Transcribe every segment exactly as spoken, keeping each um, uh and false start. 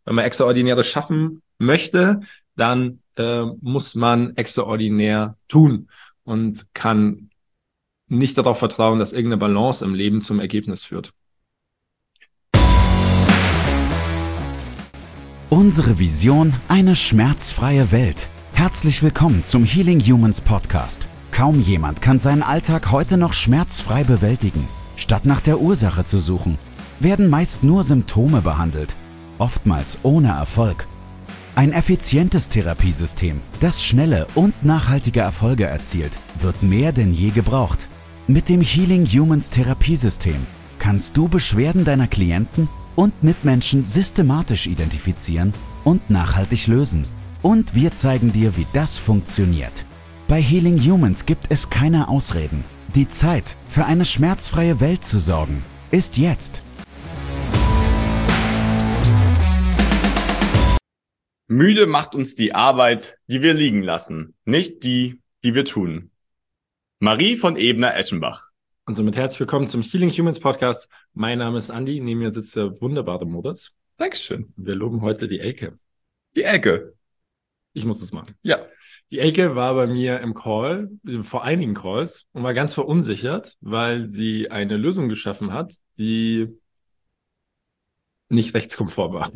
Wenn man Extraordinäres schaffen möchte, dann äh, muss man extraordinär tun und kann nicht darauf vertrauen, dass irgendeine Balance im Leben zum Ergebnis führt. Unsere Vision: eine schmerzfreie Welt. Herzlich willkommen zum Healing Humans Podcast. Kaum jemand kann seinen Alltag heute noch schmerzfrei bewältigen. Statt nach der Ursache zu suchen, werden meist nur Symptome behandelt, oftmals ohne Erfolg. Ein effizientes Therapiesystem, das schnelle und nachhaltige Erfolge erzielt, wird mehr denn je gebraucht. Mit dem Healing Humans Therapiesystem kannst du Beschwerden deiner Klienten und Mitmenschen systematisch identifizieren und nachhaltig lösen. Und wir zeigen dir, wie das funktioniert. Bei Healing Humans gibt es keine Ausreden. Die Zeit, für eine schmerzfreie Welt zu sorgen, ist jetzt. Müde macht uns die Arbeit, die wir liegen lassen, nicht die, die wir tun. Marie von Ebner-Eschenbach. Und somit herzlich willkommen zum Healing Humans Podcast. Mein Name ist Andi, neben mir sitzt der wunderbare Moritz. Dankeschön. Wir loben heute die Elke. Die Elke. Ich muss das machen. Ja. Die Elke war bei mir im Call, vor einigen Calls, und war ganz verunsichert, weil sie eine Lösung geschaffen hat, die nicht rechtskonform war.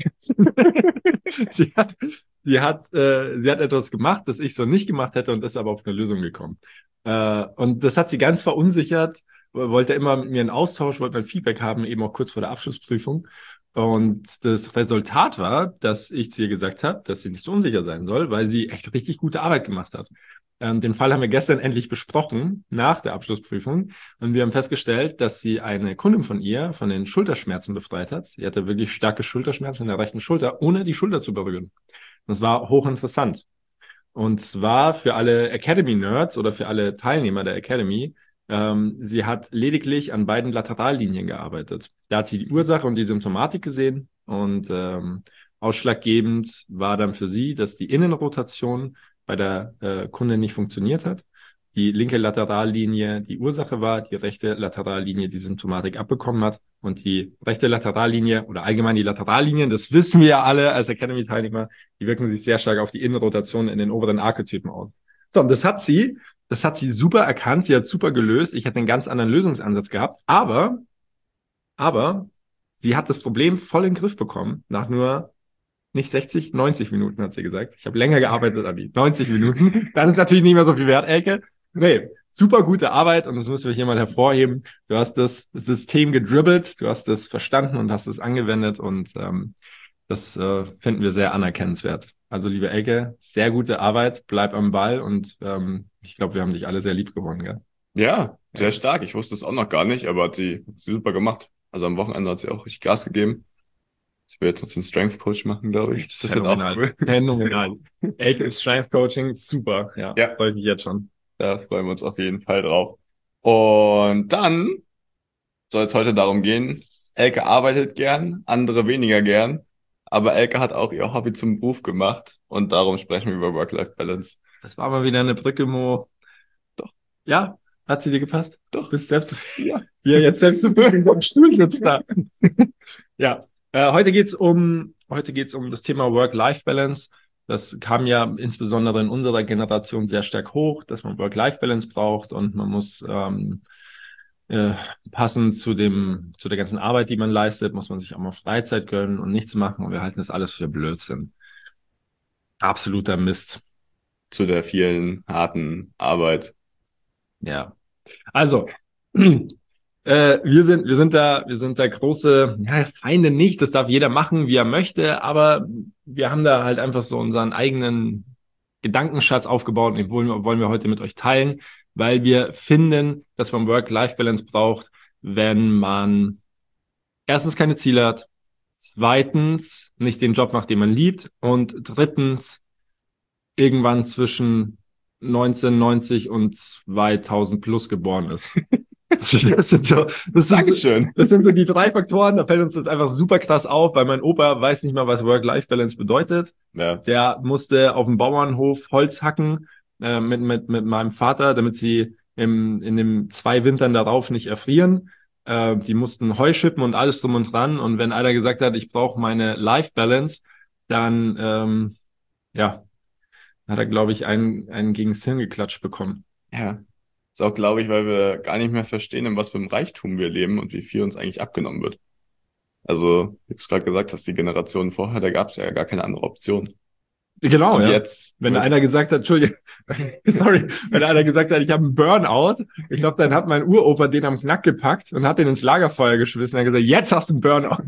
sie hat, sie hat, äh, sie hat etwas gemacht, das ich so nicht gemacht hätte, und ist aber auf eine Lösung gekommen. Äh, und das hat sie ganz verunsichert, wollte immer mit mir einen Austausch, wollte mein Feedback haben, eben auch kurz vor der Abschlussprüfung. Und das Resultat war, dass ich zu ihr gesagt habe, dass sie nicht so unsicher sein soll, weil sie echt richtig gute Arbeit gemacht hat. Ähm, den Fall haben wir gestern endlich besprochen, nach der Abschlussprüfung. Und wir haben festgestellt, dass sie eine Kundin von ihr von den Schulterschmerzen befreit hat. Sie hatte wirklich starke Schulterschmerzen in der rechten Schulter, ohne die Schulter zu berühren. Das war hochinteressant. Und zwar für alle Academy-Nerds oder für alle Teilnehmer der Academy. Ähm, sie hat lediglich an beiden Laterallinien gearbeitet. Da hat sie die Ursache und die Symptomatik gesehen. Und ähm, ausschlaggebend war dann für sie, dass die Innenrotation bei der äh, Kundin nicht funktioniert hat. Die linke Laterallinie die Ursache war, die rechte Laterallinie die Symptomatik abbekommen hat. Und die rechte Laterallinie oder allgemein die Laterallinien, das wissen wir ja alle als Academy-Teilnehmer, die wirken sich sehr stark auf die Innenrotation in den oberen Archetypen aus. So, und das hat sie, das hat sie super erkannt, sie hat super gelöst. Ich hätte einen ganz anderen Lösungsansatz gehabt, aber, aber sie hat das Problem voll in den Griff bekommen, nach nur nicht sechzig, neunzig Minuten, hat sie gesagt. Ich habe länger gearbeitet, Abi. neunzig Minuten. Das ist natürlich nicht mehr so viel wert, Elke. Nee, super gute Arbeit, und das müssen wir hier mal hervorheben. Du hast das System gedribbelt, du hast es verstanden und hast es angewendet, und ähm, das äh, finden wir sehr anerkennenswert. Also, liebe Elke, sehr gute Arbeit, bleib am Ball, und ähm, ich glaube, wir haben dich alle sehr lieb gewonnen, gell? Ja, sehr stark. Ich wusste es auch noch gar nicht, aber hat sie, hat sie super gemacht. Also am Wochenende hat sie auch richtig Gas gegeben. Ich will jetzt noch den Strength Coach machen, glaube ich. Das ist phänomenal. Auch cool. Phänomenal. Elke ist Strength Coaching, super. Ja, ja. Freue ich mich jetzt schon. Da freuen wir uns auf jeden Fall drauf. Und dann soll es heute darum gehen, Elke arbeitet gern, andere weniger gern. Aber Elke hat auch ihr Hobby zum Beruf gemacht, und darum sprechen wir über Work-Life-Balance. Das war mal wieder eine Brücke, Mo. Doch. Ja, hat sie dir gepasst? Doch. Bist selbst zufrieden? Ja. Wie er jetzt selbst zufrieden am Stuhl sitzt da. Ja. Äh, heute geht's um, heute geht's um das Thema Work-Life-Balance. Das kam ja insbesondere in unserer Generation sehr stark hoch, dass man Work-Life-Balance braucht, und man muss ähm, äh, passend zu dem, zu der ganzen Arbeit, die man leistet, muss man sich auch mal Freizeit gönnen und nichts machen, und wir halten das alles für Blödsinn. Absoluter Mist. Zu der vielen harten Arbeit. Ja. Also, Äh, wir sind, wir sind da, wir sind da große, ja, Feinde nicht. Das darf jeder machen, wie er möchte. Aber wir haben da halt einfach so unseren eigenen Gedankenschatz aufgebaut, und den wollen wir, wollen wir heute mit euch teilen, weil wir finden, dass man Work-Life-Balance braucht, wenn man erstens keine Ziele hat, zweitens nicht den Job macht, den man liebt, und drittens irgendwann zwischen neunzehnhundertneunzig und zweitausend plus geboren ist. Das sind so, das sind so, das sind so die drei Faktoren, da fällt uns das einfach super krass auf, weil mein Opa weiß nicht mal, was Work-Life-Balance bedeutet. Ja. Der musste auf dem Bauernhof Holz hacken äh, mit, mit, mit meinem Vater, damit sie im, in den zwei Wintern darauf nicht erfrieren. Äh, die mussten Heu schippen und alles drum und dran. Und wenn einer gesagt hat, ich brauche meine Life Balance, dann ähm, ja, hat er, glaube ich, einen, einen gegen das Hirn geklatscht bekommen. Ja. Ist auch, glaube ich, weil wir gar nicht mehr verstehen, in was für einem Reichtum wir leben und wie viel uns eigentlich abgenommen wird. Also, wie du es gerade gesagt hast, die Generation vorher, da gab es ja gar keine andere Option. Genau, Und ja. jetzt Wenn wird- einer gesagt hat, Entschuldigung, sorry, wenn einer gesagt hat, ich habe einen Burnout, ich glaube, dann hat mein Uropa den am Knack gepackt und hat den ins Lagerfeuer geschmissen. Er hat gesagt, jetzt hast du einen Burnout.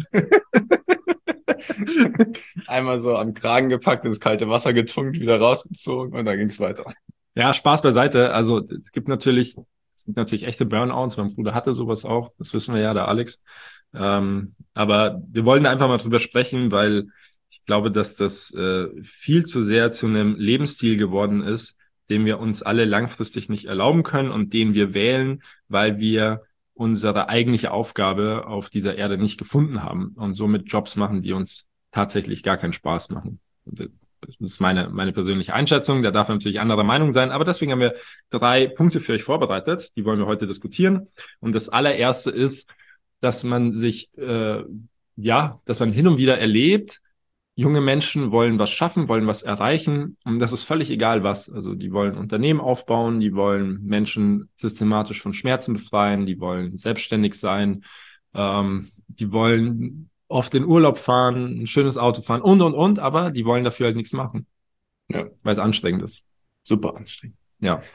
einmal so am Kragen gepackt, ins kalte Wasser getunkt, wieder rausgezogen und dann ging es weiter. Ja, Spaß beiseite. Also es gibt natürlich, es gibt natürlich echte Burnouts. Mein Bruder hatte sowas auch. Das wissen wir ja, der Alex. Ähm, aber wir wollen da einfach mal drüber sprechen, weil ich glaube, dass das äh, viel zu sehr zu einem Lebensstil geworden ist, den wir uns alle langfristig nicht erlauben können und den wir wählen, weil wir unsere eigentliche Aufgabe auf dieser Erde nicht gefunden haben und somit Jobs machen, die uns tatsächlich gar keinen Spaß machen. Das ist meine, meine persönliche Einschätzung. Da darf natürlich anderer Meinung sein. Aber deswegen haben wir drei Punkte für euch vorbereitet. Die wollen wir heute diskutieren. Und das allererste ist, dass man sich, äh, ja, dass man hin und wieder erlebt, junge Menschen wollen was schaffen, wollen was erreichen. Und das ist völlig egal was. Also die wollen Unternehmen aufbauen, die wollen Menschen systematisch von Schmerzen befreien, die wollen selbstständig sein, ähm, die wollen oft in Urlaub fahren, ein schönes Auto fahren und, und, und, aber die wollen dafür halt nichts machen. Ja. Weil es anstrengend ist. Super anstrengend. Ja.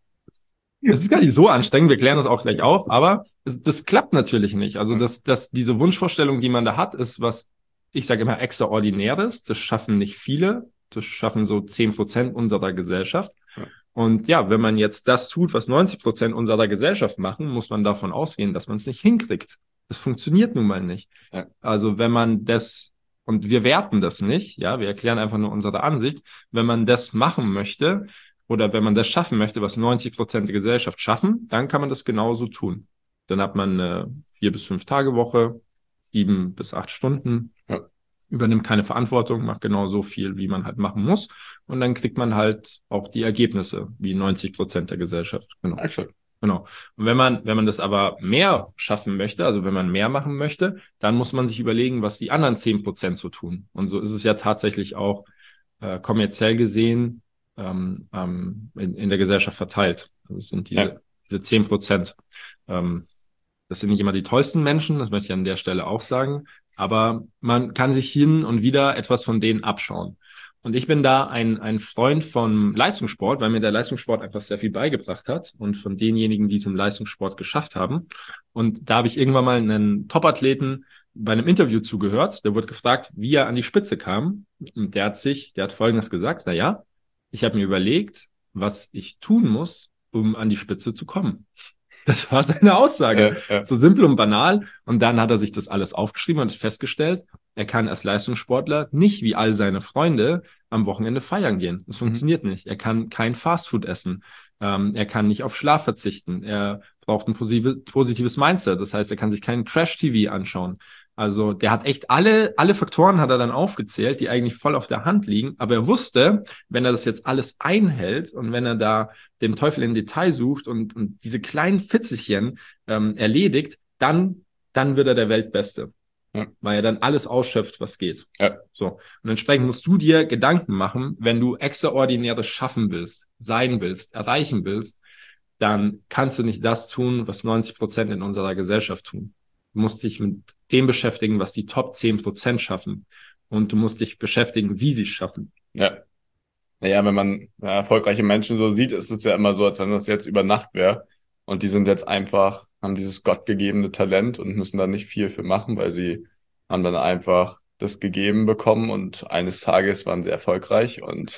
Es ist gar nicht so anstrengend, wir klären das auch gleich auf, aber es, das klappt natürlich nicht. Also das, das, diese Wunschvorstellung, die man da hat, ist was, ich sage immer, Extraordinäres. Das schaffen nicht viele. Das schaffen so zehn Prozent unserer Gesellschaft. Ja. Und ja, wenn man jetzt das tut, was neunzig Prozent unserer Gesellschaft machen, muss man davon ausgehen, dass man es nicht hinkriegt. Das funktioniert nun mal nicht. Ja. Also wenn man das, und wir werten das nicht, ja, wir erklären einfach nur unsere Ansicht, wenn man das machen möchte oder wenn man das schaffen möchte, was neunzig Prozent der Gesellschaft schaffen, dann kann man das genauso tun. Dann hat man eine vier bis fünf Tage Woche, sieben bis acht Stunden, Ja. übernimmt keine Verantwortung, macht genau so viel, wie man halt machen muss. Und dann kriegt man halt auch die Ergebnisse, wie neunzig Prozent der Gesellschaft. Genau. Exakt. Genau. Und wenn man, wenn man das aber mehr schaffen möchte, also wenn man mehr machen möchte, dann muss man sich überlegen, was die anderen zehn Prozent so tun. Und so ist es ja tatsächlich auch äh, kommerziell gesehen ähm, ähm, in, in der Gesellschaft verteilt. Also es sind diese, Ja. diese zehn Prozent. Ähm, das sind nicht immer die tollsten Menschen, das möchte ich an der Stelle auch sagen, aber man kann sich hin und wieder etwas von denen abschauen. Und ich bin da ein, ein Freund vom Leistungssport, weil mir der Leistungssport einfach sehr viel beigebracht hat und von denjenigen, die es im Leistungssport geschafft haben. Und da habe ich irgendwann mal einen Top-Athleten bei einem Interview zugehört. Der wurde gefragt, wie er an die Spitze kam. Und der hat sich, der hat Folgendes gesagt: Na ja, ich habe mir überlegt, was ich tun muss, um an die Spitze zu kommen. Das war seine Aussage. Ja, ja. So simpel und banal. Und dann hat er sich das alles aufgeschrieben und festgestellt, er kann als Leistungssportler nicht wie all seine Freunde am Wochenende feiern gehen. Das funktioniert nicht. Er kann kein Fastfood essen. Ähm, er kann nicht auf Schlaf verzichten. Er braucht ein positive, positives Mindset. Das heißt, er kann sich keinen Trash-T V anschauen. Also der hat echt alle, alle Faktoren hat er dann aufgezählt, die eigentlich voll auf der Hand liegen. Aber er wusste, wenn er das jetzt alles einhält und wenn er da den Teufel im Detail sucht und, und diese kleinen Fitzelchen ähm, erledigt, dann, dann wird er der Weltbeste. Ja. Weil er dann alles ausschöpft, was geht. Ja. So. Und entsprechend musst du dir Gedanken machen, wenn du Extraordinäres schaffen willst, sein willst, erreichen willst, dann kannst du nicht das tun, was neunzig Prozent in unserer Gesellschaft tun. Du musst dich mit dem beschäftigen, was die Top zehn Prozent schaffen. Und du musst dich beschäftigen, wie sie es schaffen. Ja. Naja, wenn man ja, erfolgreiche Menschen so sieht, ist es ja immer so, als wenn das jetzt über Nacht wäre. Und die sind jetzt einfach, haben dieses gottgegebene Talent und müssen da nicht viel für machen, weil sie haben dann einfach das gegeben bekommen und eines Tages waren sie erfolgreich und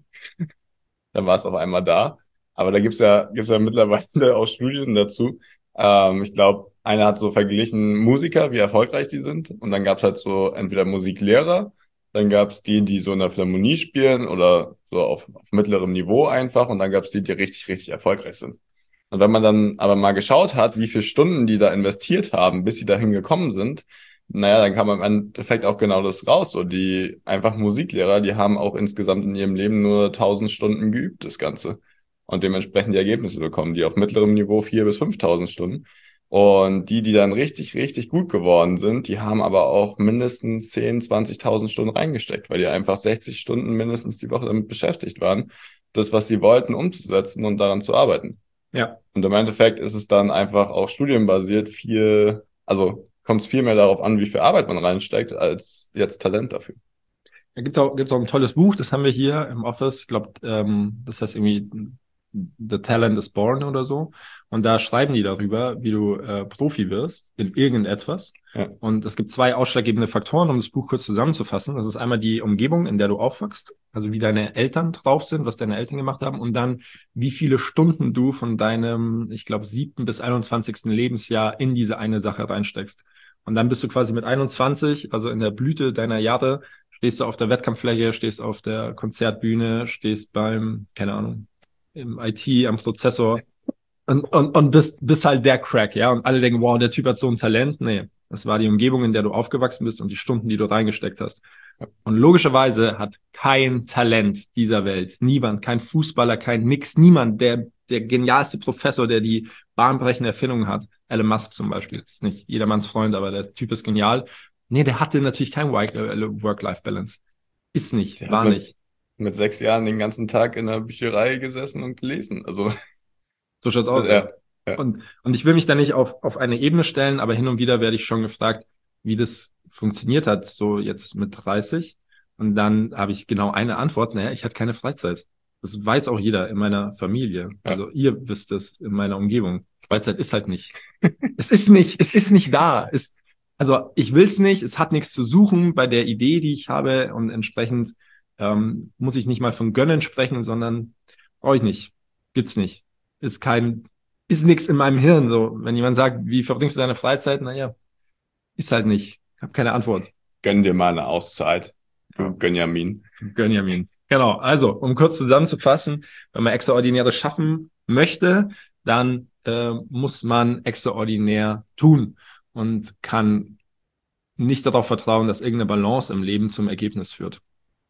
dann war es auf einmal da. Aber da gibt's ja, gibt's ja mittlerweile auch Studien dazu. Ähm, ich glaube, einer hat so verglichen Musiker, wie erfolgreich die sind. Und dann gab's halt so entweder Musiklehrer, dann gab's die, die so in der Philharmonie spielen oder so auf, auf mittlerem Niveau einfach. Und dann gab's die, die richtig, richtig erfolgreich sind. Und wenn man dann aber mal geschaut hat, wie viele Stunden die da investiert haben, bis sie dahin gekommen sind, naja, dann kam im Endeffekt auch genau das raus. So, die einfach Musiklehrer, die haben auch insgesamt in ihrem Leben nur tausend Stunden geübt, das Ganze. Und dementsprechend die Ergebnisse bekommen, die auf mittlerem Niveau vier bis fünftausend Stunden. Und die, die dann richtig, richtig gut geworden sind, die haben aber auch mindestens zehntausend, zwanzigtausend Stunden reingesteckt, weil die einfach sechzig Stunden mindestens die Woche damit beschäftigt waren, das, was sie wollten, umzusetzen und daran zu arbeiten. Ja. Und im Endeffekt ist es dann einfach auch studienbasiert viel, also kommt es viel mehr darauf an, wie viel Arbeit man reinsteckt, als jetzt Talent dafür. Da gibt's auch, gibt's auch ein tolles Buch, das haben wir hier im Office. Ich glaube, ähm, das heißt irgendwie The Talent is Born oder so. Und da schreiben die darüber, wie du äh, Profi wirst in irgendetwas. Ja. Und es gibt zwei ausschlaggebende Faktoren, um das Buch kurz zusammenzufassen. Das ist einmal die Umgebung, in der du aufwachst, also wie deine Eltern drauf sind, was deine Eltern gemacht haben, und dann, wie viele Stunden du von deinem, ich glaube, siebten bis einundzwanzigsten Lebensjahr in diese eine Sache reinsteckst. Und dann bist du quasi mit einundzwanzig, also in der Blüte deiner Jahre, stehst du auf der Wettkampffläche, stehst auf der Konzertbühne, stehst beim, keine Ahnung, im I T, am Prozessor und, und, und bist, bist halt der Crack, ja. Und alle denken, wow, der Typ hat so ein Talent. Nee, das war die Umgebung, in der du aufgewachsen bist und die Stunden, die du reingesteckt hast. Und logischerweise hat kein Talent dieser Welt, niemand, kein Fußballer, kein nix, niemand, der, der genialste Professor, der die bahnbrechende Erfindung hat, Elon Musk zum Beispiel, ist nicht jedermanns Freund, aber der Typ ist genial. Nee, der hatte natürlich kein Work-Life-Balance. Ist nicht, Der war hat mit, nicht. mit sechs Jahren den ganzen Tag in der Bücherei gesessen und gelesen. Also, So schaut's aus. ja, ja. Und, und ich will mich da nicht auf, auf eine Ebene stellen, aber hin und wieder werde ich schon gefragt, wie das funktioniert hat, so jetzt mit dreißig. Und dann habe ich genau eine Antwort, naja, ich hatte keine Freizeit. Das weiß auch jeder in meiner Familie. Ja. Also ihr wisst es in meiner Umgebung. Freizeit ist halt nicht. Es ist nicht, es ist nicht da. Es, also ich will's nicht, es hat nichts zu suchen bei der Idee, die ich habe, und entsprechend ähm, muss ich nicht mal von Gönnen sprechen, sondern brauche ich nicht. Gibt's nicht. Ist kein, ist nichts in meinem Hirn. So, wenn jemand sagt, wie verbringst du deine Freizeit? Naja, ist halt nicht. Ich habe keine Antwort. Gönn dir mal eine Auszeit. Du Ja. Gönjamin. Gönjamin. Genau. Also, um kurz zusammenzufassen, wenn man Extraordinäres schaffen möchte, dann äh, muss man extraordinär tun und kann nicht darauf vertrauen, dass irgendeine Balance im Leben zum Ergebnis führt.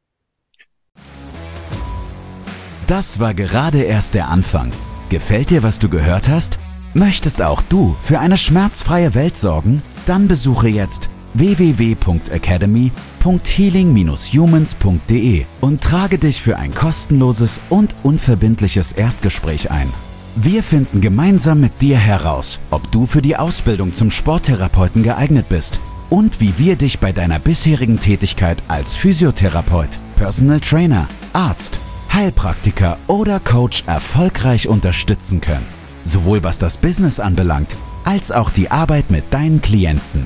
Das war gerade erst der Anfang. Gefällt dir, was du gehört hast? Möchtest auch du für eine schmerzfreie Welt sorgen? Dann besuche jetzt w w w punkt academy punkt healing dash humans punkt d e und trage dich für ein kostenloses und unverbindliches Erstgespräch ein. Wir finden gemeinsam mit dir heraus, ob du für die Ausbildung zum Sporttherapeuten geeignet bist und wie wir dich bei deiner bisherigen Tätigkeit als Physiotherapeut, Personal Trainer, Arzt, Heilpraktiker oder Coach erfolgreich unterstützen können. Sowohl was das Business anbelangt, als auch die Arbeit mit deinen Klienten.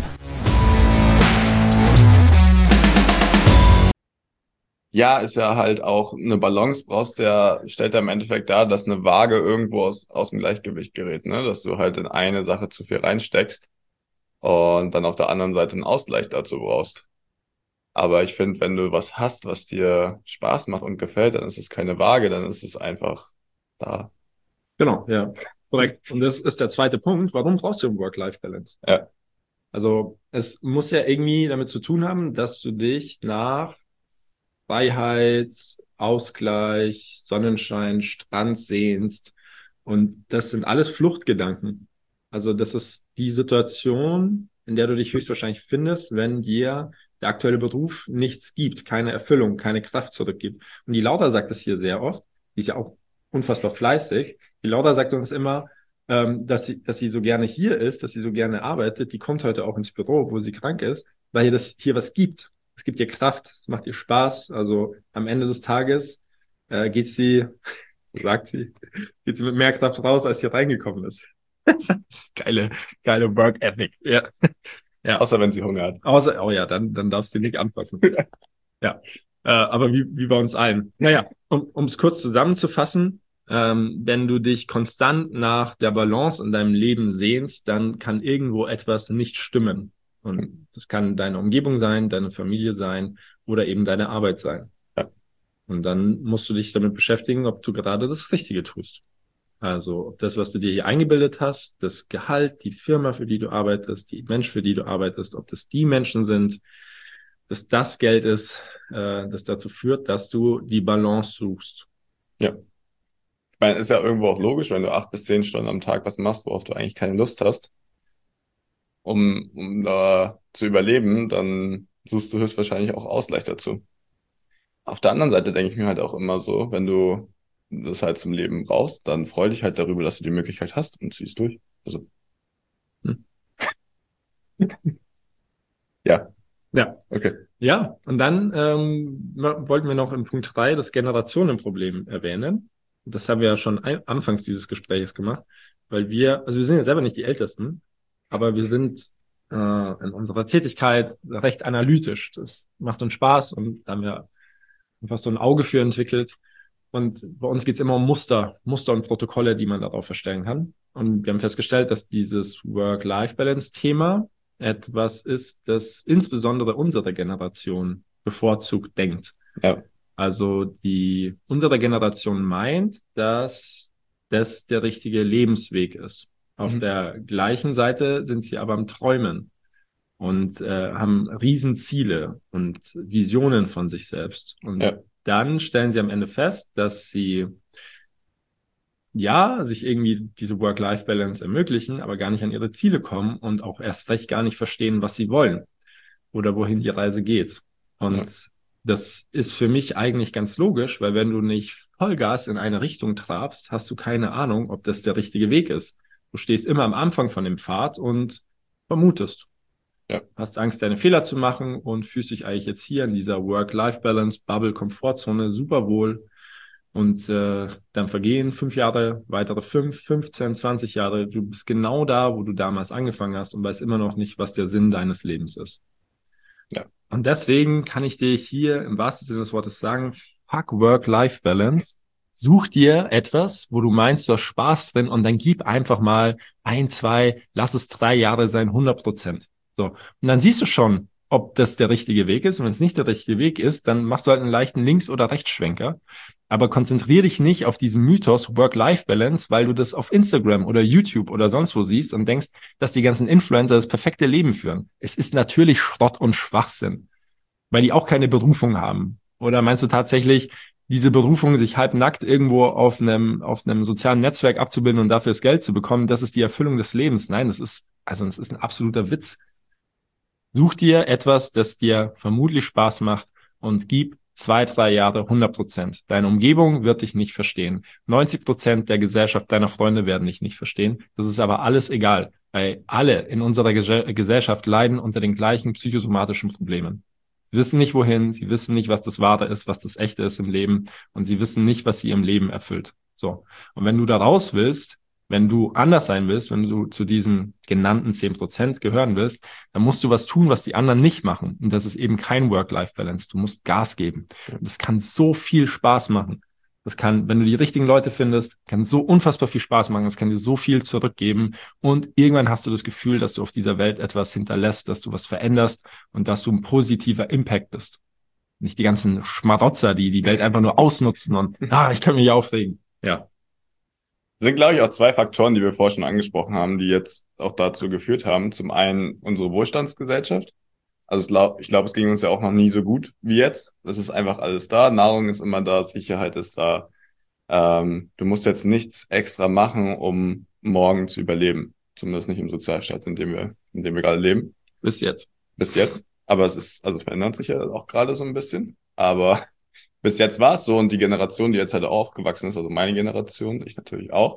Ja, ist ja halt auch eine Balance brauchst, der stellt ja im Endeffekt dar, dass eine Waage irgendwo aus, aus dem Gleichgewicht gerät, ne? Dass du halt in eine Sache zu viel reinsteckst und dann auf der anderen Seite einen Ausgleich dazu brauchst. Aber ich finde, wenn du was hast, was dir Spaß macht und gefällt, dann ist es keine Waage, dann ist es einfach da. Genau, ja. Korrekt. Und das ist der zweite Punkt. Warum brauchst du Work-Life-Balance? Ja. Also es muss ja irgendwie damit zu tun haben, dass du dich nach Freiheit, Ausgleich, Sonnenschein, Strand sehnst. Und das sind alles Fluchtgedanken. Also das ist die Situation, in der du dich höchstwahrscheinlich findest, wenn dir der aktuelle Beruf nichts gibt, keine Erfüllung, keine Kraft zurückgibt. Und die Laura sagt das hier sehr oft, die ist ja auch unfassbar fleißig. Die Laura sagt uns immer, ähm, dass sie, dass sie so gerne hier ist, dass sie so gerne arbeitet. Die kommt heute auch ins Büro, wo sie krank ist, weil ihr das hier was gibt. Es gibt ihr Kraft, es macht ihr Spaß. Also am Ende des Tages äh, geht sie, so sagt sie, geht sie mit mehr Kraft raus, als sie reingekommen ist. Das ist geile, geile Work Ethic. Ja. Ja. Außer wenn sie Hunger hat. Außer, oh ja, dann, dann darfst du nicht anfassen. Ja. Äh, aber wie, wie bei uns allen. Naja, um es kurz zusammenzufassen, ähm, wenn du dich konstant nach der Balance in deinem Leben sehnst, dann kann irgendwo etwas nicht stimmen. Und das kann deine Umgebung sein, deine Familie sein oder eben deine Arbeit sein. Ja. Und dann musst du dich damit beschäftigen, ob du gerade das Richtige tust. Also ob das, was du dir hier eingebildet hast, das Gehalt, die Firma, für die du arbeitest, die Menschen, für die du arbeitest, ob das die Menschen sind, dass das Geld ist, äh, das dazu führt, dass du die Balance suchst. Ja. Ich meine, ist ja irgendwo auch logisch, wenn du acht bis zehn Stunden am Tag was machst, worauf du eigentlich keine Lust hast, um, um da zu überleben, dann suchst du höchstwahrscheinlich auch Ausgleich dazu. Auf der anderen Seite denke ich mir halt auch immer so, wenn du das halt zum Leben brauchst, dann freu dich halt darüber, dass du die Möglichkeit hast und ziehst durch. Also, Hm. ja, Ja. okay. Ja, und dann ähm, wollten wir noch in Punkt drei das Generationenproblem erwähnen. Das haben wir ja schon ein, anfangs dieses Gesprächs gemacht, weil wir, also wir sind ja selber nicht die Ältesten, aber wir sind äh, in unserer Tätigkeit recht analytisch. Das macht uns Spaß und da haben wir einfach so ein Auge für entwickelt. Und bei uns geht es immer um Muster, Muster und Protokolle, die man darauf erstellen kann. Und wir haben festgestellt, dass dieses Work-Life-Balance-Thema etwas ist, das insbesondere unsere Generation bevorzugt denkt. Ja. Also die unsere Generation meint, dass das der richtige Lebensweg ist. Auf Mhm. der gleichen Seite sind sie aber am Träumen und äh, haben Riesenziele und Visionen von sich selbst. Und Ja. dann stellen sie am Ende fest, dass sie ja, sich irgendwie diese Work-Life-Balance ermöglichen, aber gar nicht an ihre Ziele kommen und auch erst recht gar nicht verstehen, was sie wollen oder wohin die Reise geht. Und Ja. das ist für mich eigentlich ganz logisch, weil wenn du nicht Vollgas in eine Richtung trabst, hast du keine Ahnung, ob das der richtige Weg ist. Du stehst immer am Anfang von dem Pfad und vermutest. Ja. Hast Angst, deine Fehler zu machen und fühlst dich eigentlich jetzt hier in dieser Work-Life-Balance, Bubble-Komfortzone super wohl. Und äh, dann vergehen fünf Jahre, weitere fünf, fünfzehn, zwanzig Jahre. Du bist genau da, wo du damals angefangen hast und weißt immer noch nicht, was der Sinn deines Lebens ist. Ja. Und deswegen kann ich dir hier im wahrsten Sinne des Wortes sagen, fuck Work-Life-Balance. Such dir etwas, wo du meinst, du hast Spaß drin und dann gib einfach mal ein, zwei, lass es drei Jahre sein, hundert Prozent. So. Und dann siehst du schon, ob das der richtige Weg ist. Und wenn es nicht der richtige Weg ist, dann machst du halt einen leichten Links- oder Rechtsschwenker. Aber konzentriere dich nicht auf diesen Mythos Work-Life-Balance, weil du das auf Instagram oder YouTube oder sonst wo siehst und denkst, dass die ganzen Influencer das perfekte Leben führen. Es ist natürlich Schrott und Schwachsinn, weil die auch keine Berufung haben. Oder meinst du tatsächlich, diese Berufung, sich halbnackt irgendwo auf einem, auf einem sozialen Netzwerk abzubilden und dafür das Geld zu bekommen, das ist die Erfüllung des Lebens? Nein, das ist, also das ist ein absoluter Witz. Such dir etwas, das dir vermutlich Spaß macht und gib zwei, drei Jahre hundert Prozent. Deine Umgebung wird dich nicht verstehen. neunzig Prozent der Gesellschaft deiner Freunde werden dich nicht verstehen. Das ist aber alles egal, weil alle in unserer Ges- Gesellschaft leiden unter den gleichen psychosomatischen Problemen. Sie wissen nicht, wohin, sie wissen nicht, was das Wahre ist, was das Echte ist im Leben und sie wissen nicht, was sie im Leben erfüllt. So. Und wenn du da raus willst, wenn du anders sein willst, wenn du zu diesen genannten zehn Prozent gehören willst, dann musst du was tun, was die anderen nicht machen. Und das ist eben kein Work-Life-Balance. Du musst Gas geben. Und das kann so viel Spaß machen. Das kann, wenn du die richtigen Leute findest, kann so unfassbar viel Spaß machen. Das kann dir so viel zurückgeben. Und irgendwann hast du das Gefühl, dass du auf dieser Welt etwas hinterlässt, dass du was veränderst und dass du ein positiver Impact bist. Nicht die ganzen Schmarotzer, die die Welt einfach nur ausnutzen und, ah, ich kann mich aufregen. Ja. Sind, glaube ich, auch zwei Faktoren, die wir vorher schon angesprochen haben, die jetzt auch dazu geführt haben. Zum einen unsere Wohlstandsgesellschaft. Also ich glaube, ich glaube, es ging uns ja auch noch nie so gut wie jetzt. Es ist einfach alles da. Nahrung ist immer da, Sicherheit ist da. Ähm, du musst jetzt nichts extra machen, um morgen zu überleben. Zumindest nicht im Sozialstaat, in dem wir, in dem wir gerade leben. Bis jetzt. Bis jetzt. Aber es ist, also es verändert sich ja auch gerade so ein bisschen. Aber bis jetzt war es so und die Generation, die jetzt halt aufgewachsen ist, also meine Generation, ich natürlich auch,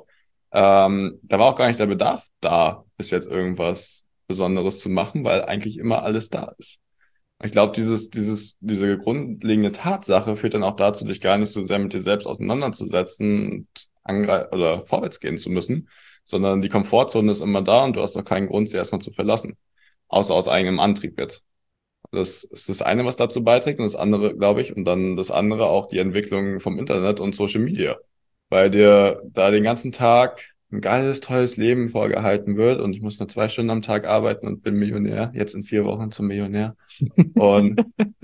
ähm, da war auch gar nicht der Bedarf da, bis jetzt irgendwas Besonderes zu machen, weil eigentlich immer alles da ist. Ich glaube, dieses, dieses, diese grundlegende Tatsache führt dann auch dazu, dich gar nicht so sehr mit dir selbst auseinanderzusetzen und angre- oder vorwärts gehen zu müssen, sondern die Komfortzone ist immer da und du hast auch keinen Grund, sie erstmal zu verlassen. Außer aus eigenem Antrieb jetzt. Das ist das eine, was dazu beiträgt, und das andere, glaube ich, und dann das andere auch die Entwicklung vom Internet und Social Media. Weil dir da den ganzen Tag ein geiles, tolles Leben vorgehalten wird und ich muss nur zwei Stunden am Tag arbeiten und bin Millionär, jetzt in vier Wochen zum Millionär. Und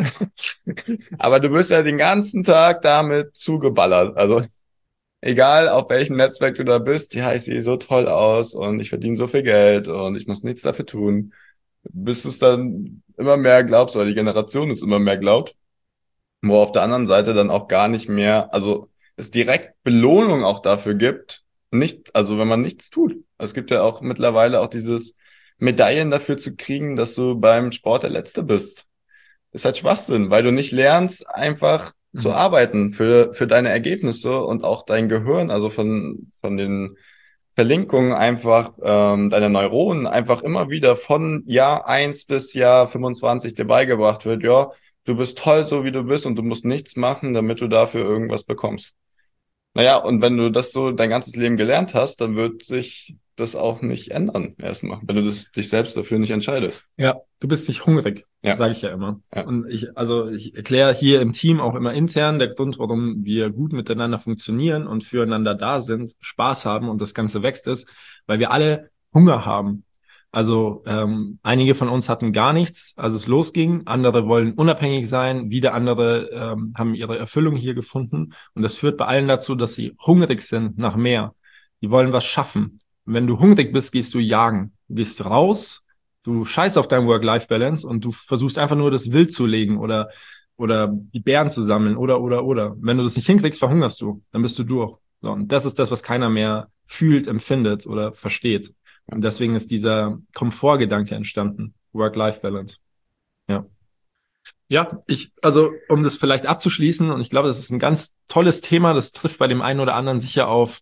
aber du wirst ja den ganzen Tag damit zugeballert. Also egal, auf welchem Netzwerk du da bist, ja, ich sehe so toll aus und ich verdiene so viel Geld und ich muss nichts dafür tun. Bis du es dann immer mehr glaubst, oder die Generation es immer mehr glaubt, wo auf der anderen Seite dann auch gar nicht mehr, also es direkt Belohnung auch dafür gibt, nicht, also wenn man nichts tut. Es gibt ja auch mittlerweile auch dieses, Medaillen dafür zu kriegen, dass du beim Sport der Letzte bist. Ist halt Schwachsinn, weil du nicht lernst, einfach mhm. zu arbeiten für, für deine Ergebnisse und auch dein Gehirn, also von, von den Verlinkungen einfach, ähm, deine Neuronen einfach immer wieder von Jahr eins bis Jahr fünfundzwanzig dir beigebracht wird, ja, du bist toll, so wie du bist und du musst nichts machen, damit du dafür irgendwas bekommst. Naja, und wenn du das so dein ganzes Leben gelernt hast, dann wird sich das auch nicht ändern erstmal, wenn du das, dich selbst dafür nicht entscheidest. Ja, du bist nicht hungrig, ja. sage ich ja immer. Ja. Und ich, also ich erkläre hier im Team auch immer intern der Grund, warum wir gut miteinander funktionieren und füreinander da sind, Spaß haben und das Ganze wächst ist, weil wir alle Hunger haben. Also ähm, einige von uns hatten gar nichts, als es losging. Andere wollen unabhängig sein. Wieder andere ähm, haben ihre Erfüllung hier gefunden. Und das führt bei allen dazu, dass sie hungrig sind nach mehr. Die wollen was schaffen. Und wenn du hungrig bist, gehst du jagen. Du gehst raus, du scheißt auf dein Work-Life-Balance und du versuchst einfach nur das Wild zu legen oder oder die Bären zu sammeln oder oder oder. Wenn du das nicht hinkriegst, verhungerst du. Dann bist du durch. So, und das ist das, was keiner mehr fühlt, empfindet oder versteht. Und deswegen ist dieser Komfortgedanke entstanden. Work-Life-Balance. Ja. Ja, ich, also, um das vielleicht abzuschließen, und ich glaube, das ist ein ganz tolles Thema, das trifft bei dem einen oder anderen sicher auf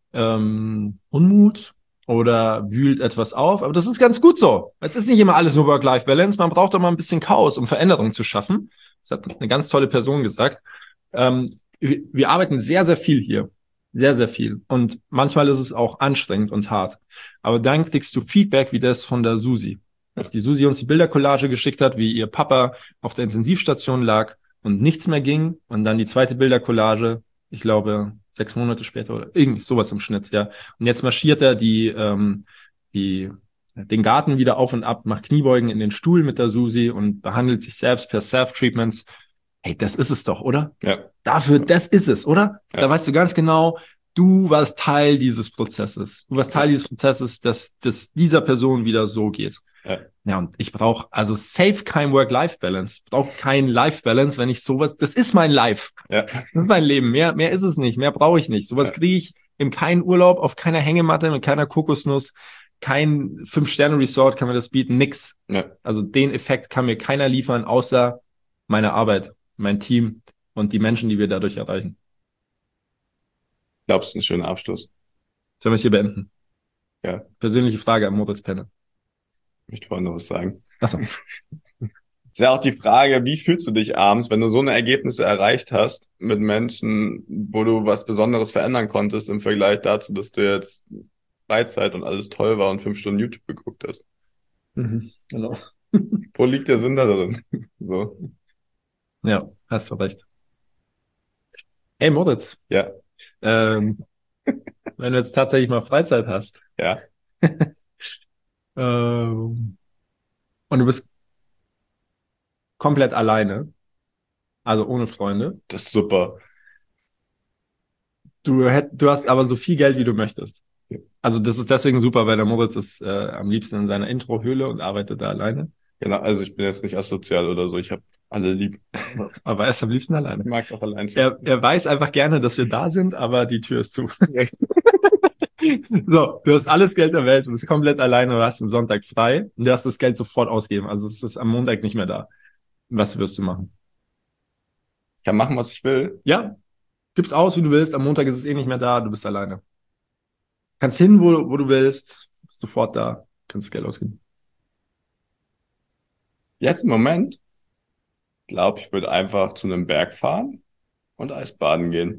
ähm, Unmut oder wühlt etwas auf, aber das ist ganz gut so. Es ist nicht immer alles nur Work-Life-Balance, man braucht auch mal ein bisschen Chaos, um Veränderung zu schaffen. Das hat eine ganz tolle Person gesagt. Ähm, wir, wir arbeiten sehr, sehr viel hier. Sehr, sehr viel. Und manchmal ist es auch anstrengend und hart. Aber dann kriegst du Feedback wie das von der Susi. Als die Susi uns die Bildercollage geschickt hat, wie ihr Papa auf der Intensivstation lag und nichts mehr ging. Und dann die zweite Bildercollage, ich glaube, sechs Monate später oder irgendwie sowas im Schnitt, ja. Und jetzt marschiert er die, ähm, die, den Garten wieder auf und ab, macht Kniebeugen in den Stuhl mit der Susi und behandelt sich selbst per Self-Treatments. Hey, das ist es doch, oder? Ja. Dafür, das ist es, oder? Ja. Da weißt du ganz genau, du warst Teil dieses Prozesses. Du warst Teil dieses Prozesses, dass, dass dieser Person wieder so geht. Ja, ja und ich brauche also safe kein Work-Life-Balance. Ich brauche kein Life-Balance, wenn ich sowas, das ist mein Life. Ja. Das ist mein Leben. Mehr, mehr ist es nicht. Mehr brauche ich nicht. Sowas Ja. kriege ich in keinen Urlaub, auf keiner Hängematte, mit keiner Kokosnuss. Kein Fünf-Sterne-Resort kann mir das bieten. Nix. Ja. Also den Effekt kann mir keiner liefern, außer meine Arbeit, mein Team und die Menschen, die wir dadurch erreichen. Ich glaube, es ist ein schöner Abschluss. Sollen wir es hier beenden? Ja. Persönliche Frage an Moritz Penne. Ich möchte vorhin noch was sagen. Achso. Ist ja auch die Frage, wie fühlst du dich abends, wenn du so eine Ergebnisse erreicht hast mit Menschen, wo du was Besonderes verändern konntest im Vergleich dazu, dass du jetzt Freizeit und alles toll war und fünf Stunden YouTube geguckt hast. Mhm, genau. Wo liegt der Sinn da drin? So. Ja, hast du recht. Hey Moritz, Ja, ähm, wenn du jetzt tatsächlich mal Freizeit hast ja, ähm, und du bist komplett alleine, also ohne Freunde, das ist super. du, hätt, du hast aber so viel Geld, wie du möchtest. Ja. Also das ist deswegen super, weil der Moritz ist äh, am liebsten in seiner Intro-Höhle und arbeitet da alleine. Genau, also ich bin jetzt nicht asozial oder so, ich habe alle lieb. Aber er ist am liebsten alleine. Ich mag es auch allein sein. Er, er weiß einfach gerne, dass wir da sind, aber die Tür ist zu. So, du hast alles Geld der Welt, du bist komplett alleine, du hast einen Sonntag frei und du hast das Geld sofort ausgeben. Also es ist am Montag nicht mehr da. Was wirst du machen? Ich kann machen, was ich will. Ja, gib's aus, wie du willst. Am Montag ist es eh nicht mehr da, du bist alleine. Kannst hin, wo, wo du willst, bist sofort da, kannst das Geld ausgeben. Jetzt im Moment, glaube ich, würde einfach zu einem Berg fahren und Eisbaden gehen.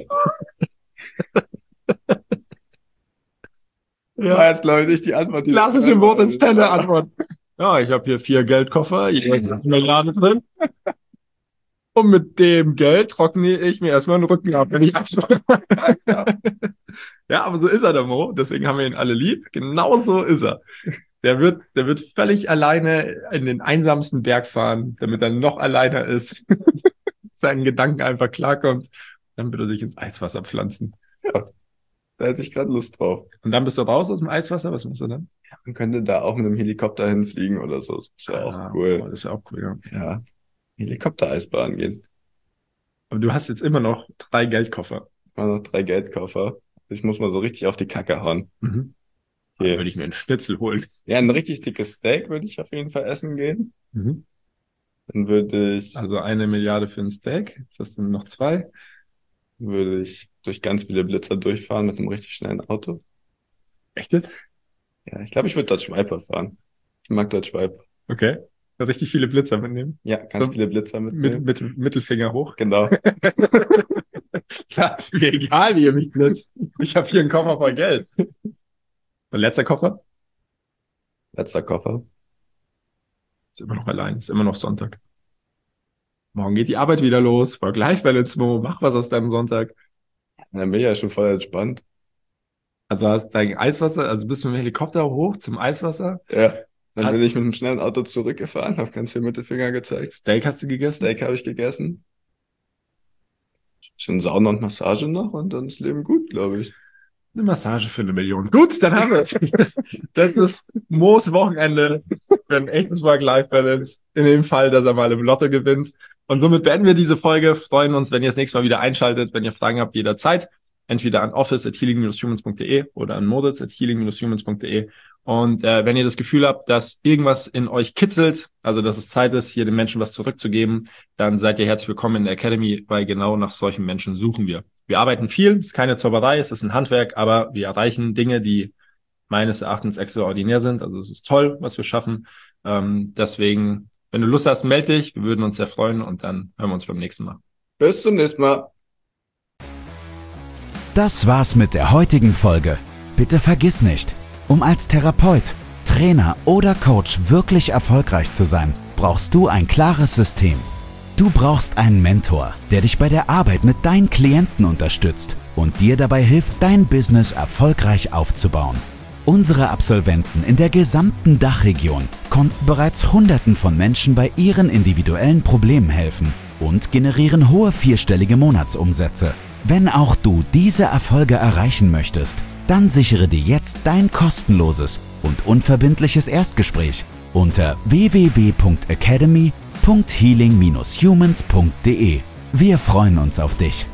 Ja. War jetzt, glaube ich, nicht die Antwort. Die Klassische Moritz Penne Antwort. Ja, ich habe hier vier Geldkoffer, jeder ist eine Milliarde drin. Und mit dem Geld trockne ich mir erstmal den Rücken ab, wenn ich Eisbaden mache. Ja, aber so ist er, der Mo. Deswegen haben wir ihn alle lieb. Genau so ist er. Der wird, der wird völlig alleine in den einsamsten Berg fahren, damit er noch alleiner ist, seinen Gedanken einfach klarkommt. Dann wird er sich ins Eiswasser pflanzen. Ja, da hätte ich gerade Lust drauf. Und dann bist du raus aus dem Eiswasser. Was machst du dann? Man könnte da auch mit einem Helikopter hinfliegen oder so. Das ist ja Ah, auch cool. oh, das ist ja auch cool, ja. Ja, Helikopter-Eisbaden gehen. Aber du hast jetzt immer noch drei Geldkoffer. Mal noch drei Geldkoffer. Ich muss mal so richtig auf die Kacke hauen. Mhm. Dann würde ich mir einen Schnitzel holen. Ja, ein richtig dickes Steak würde ich auf jeden Fall essen gehen. Mhm. Dann würde ich, Also eine Milliarde für ein Steak. Ist das dann noch zwei? würde ich durch ganz viele Blitzer durchfahren mit einem richtig schnellen Auto. Echt jetzt? Ja, ich glaube, ich würde Dodge Viper fahren. Ich mag Dodge Viper. Okay. Richtig viele Blitzer mitnehmen. Ja, ganz So, viele Blitzer Mit, mitnehmen. mit Mittelfinger hoch. Genau. Das ist mir egal, wie ihr mich blitzt. Ich habe hier einen Koffer voll Geld. Und letzter Koffer? Letzter Koffer. Ist immer noch allein. Ist immer noch Sonntag. Morgen geht die Arbeit wieder los. Work-Life-Balance, Mo. Mach was aus deinem Sonntag. Dann bin ich ja schon voll entspannt. Also hast dein Eiswasser, also bist du mit dem Helikopter hoch zum Eiswasser. Ja. Dann Hat- bin ich mit einem schnellen Auto zurückgefahren, habe ganz viel Mittelfinger gezeigt. Steak hast du gegessen? Steak habe ich gegessen. Bisschen Sauna und Massage noch und dann ist Leben gut, glaube ich. Eine Massage für eine Million. Gut, dann haben wir es. Das ist Moos Wochenende für ein echtes Work-Life-Balance. In dem Fall, dass er mal im Lotto gewinnt. Und somit beenden wir diese Folge. Freuen uns, wenn ihr das nächste Mal wieder einschaltet. Wenn ihr Fragen habt, jederzeit. Entweder an office at healing dash humans dot de oder an moritz at healing dash humans dot de. Und äh, wenn ihr das Gefühl habt, dass irgendwas in euch kitzelt, also dass es Zeit ist, hier den Menschen was zurückzugeben, dann seid ihr herzlich willkommen in der Academy, weil genau nach solchen Menschen suchen wir. Wir arbeiten viel, es ist keine Zauberei, es ist ein Handwerk, aber wir erreichen Dinge, die meines Erachtens extraordinär sind. Also es ist toll, was wir schaffen. Ähm, deswegen, wenn du Lust hast, melde dich. Wir würden uns sehr freuen und dann hören wir uns beim nächsten Mal. Bis zum nächsten Mal. Das war's mit der heutigen Folge. Bitte vergiss nicht, um als Therapeut, Trainer oder Coach wirklich erfolgreich zu sein, brauchst du ein klares System. Du brauchst einen Mentor, der dich bei der Arbeit mit deinen Klienten unterstützt und dir dabei hilft, dein Business erfolgreich aufzubauen. Unsere Absolventen in der gesamten Dachregion konnten bereits Hunderten von Menschen bei ihren individuellen Problemen helfen und generieren hohe vierstellige Monatsumsätze. Wenn auch du diese Erfolge erreichen möchtest, dann sichere dir jetzt dein kostenloses und unverbindliches Erstgespräch unter w w w punkt academy punkt healing dash humans punkt de. Wir freuen uns auf dich.